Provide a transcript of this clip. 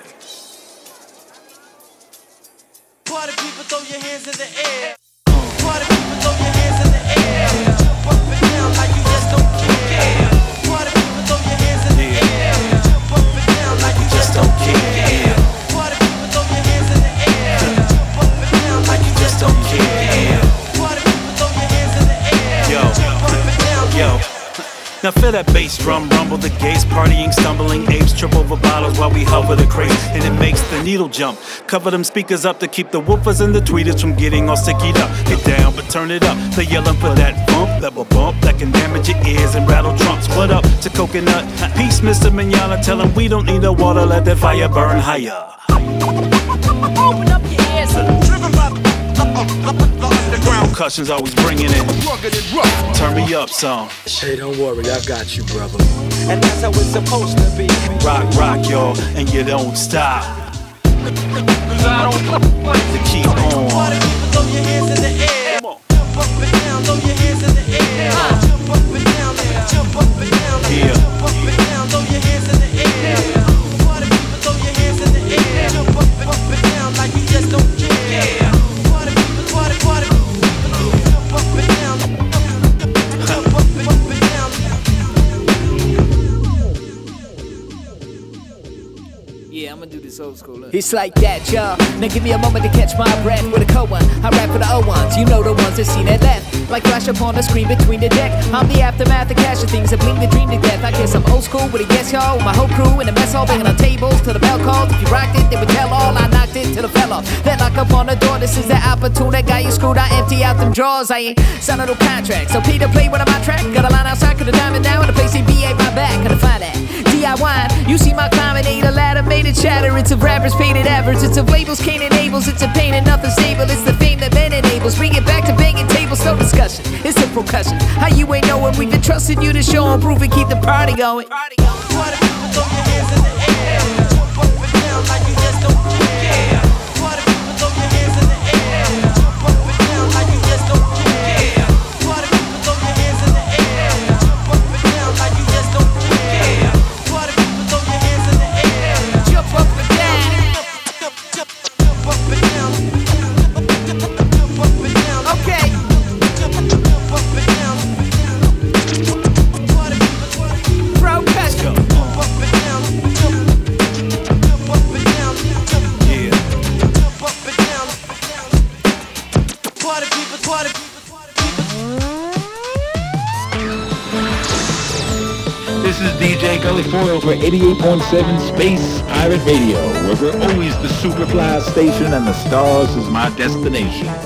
Party people, throw your hands in the air. Party people, throw your hands in the air. Jump up and down like you just don't care. Party people, throw your hands in the air. Jump up and down like you just don't care. Party people, throw your hands in the air. Jump up and down like you just don't care. Party people, throw your hands in the air. Jump up and down. Yo. Now feel that bass drum rumble, the gays partying, stumbling apes trip over bottles while we hover the crates, and it makes the needle jump. Cover them speakers up to keep the woofers and the tweeters from getting all sickied up. Get down, but turn it up. They're yelling for that bump that can damage your ears and rattle trunks. What up to Coconut? Peace, Mr. Mignogna. Tell him we don't need no water, let that fire burn higher. Open up your ears. Driven by the underground. Cushions always bringing it. Rugged and rough. Turn me up some. Hey, don't worry, I got you, brother. And that's how it's supposed to be. Rock, y'all, and you don't stop. Cause I don't like To keep on. Party people, throw your hands in the air. Jump up and down, throw your hands in the air. Jump up and down, jump up and down. Yeah. Jump up and down, throw your hands in the air. Party people, throw your hands in the air. Jump up and down like you just don't care. Party people, party people. Jump up and down. Jump up and down. Yeah, I'ma do this old school. It's like that, y'all. Now give me a moment to catch my breath with a cold one. I rap for the old ones, you know the ones that seen that left. Like flash up on the screen between the deck. I'm the aftermath of cash of things that bling the dream to death. I guess I'm old school with a yes, y'all. My whole crew in the mess hall, banging on tables till the bell calls. If you rocked it, they would tell all. I knocked it till the fell off. Then lock up on the door. This is the opportune. That guy you screwed. I empty out them drawers. I ain't signed no contract. So Peter play one of my track. Got a line outside, could have diamond down with a place CBA my back. Couldn't find that. DIY, you see my comedy, the ladder made it shatter. It's of rappers painted average. It's of labels Cain enables. It's a pain and nothing stable. It's the fame that Ben enables. Bring it back to banging tables, no discussion. It's the percussion. How you ain't knowing? We've been trusting you to show and prove and keep the party going. Party people, throw your hands in the air. Jump up and down like you just don't care. Party people, throw your hands in the air. Jump up and down like you just don't care. Party people, throw your hands in the air. Jump up and down like you just don't care. Party people, throw your hands in the air. Jump up and down. Jump up and down. Jump up and down. Okay. Jump up and down. Party people, Pro Cusco. jump up and down. Jump up and down. Yeah. Jump up and down. Party people, party people. This is DJ Gully Foyle for 88.7 Space Pirate Radio, where we're always the superfly station and the stars is my destination.